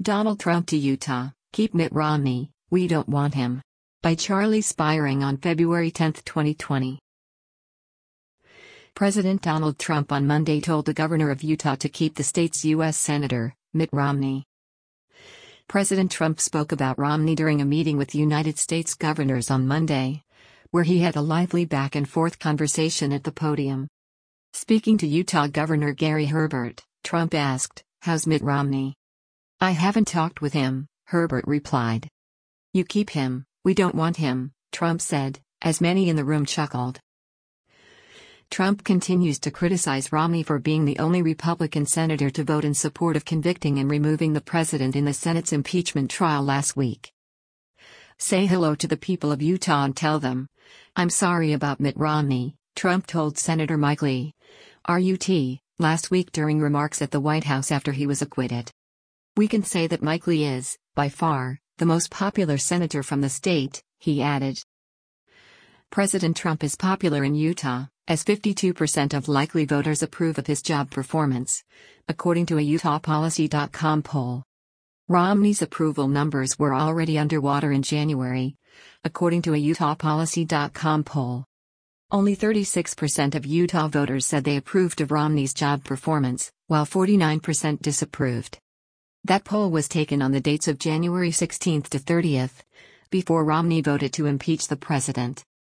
Donald Trump to Utah, keep Mitt Romney, we don't want him. By Charlie Spiring on February 10, 2020. President Donald Trump on Monday told the governor of Utah to keep the state's U.S. Senator, Mitt Romney. President Trump spoke about Romney during a meeting with United States governors on Monday, where he had a lively back-and-forth conversation at the podium. Speaking to Utah Governor Gary Herbert, Trump asked, "How's Mitt Romney?" "I haven't talked with him," Herbert replied. "You keep him, we don't want him," Trump said, as many in the room chuckled. Trump continues to criticize Romney for being the only Republican senator to vote in support of convicting and removing the president in the Senate's impeachment trial last week. "Say hello to the people of Utah and tell them, I'm sorry about Mitt Romney," Trump told Senator Mike Lee, RUT, last week during remarks at the White House after he was acquitted. "We can say that Mike Lee is, by far, the most popular senator from the state," he added. President Trump is popular in Utah, as 52% of likely voters approve of his job performance, according to a UtahPolicy.com poll. Romney's approval numbers were already underwater in January, according to a UtahPolicy.com poll. Only 36% of Utah voters said they approved of Romney's job performance, while 49% disapproved. That poll was taken on the dates of January 16 to 30, before Romney voted to impeach the president.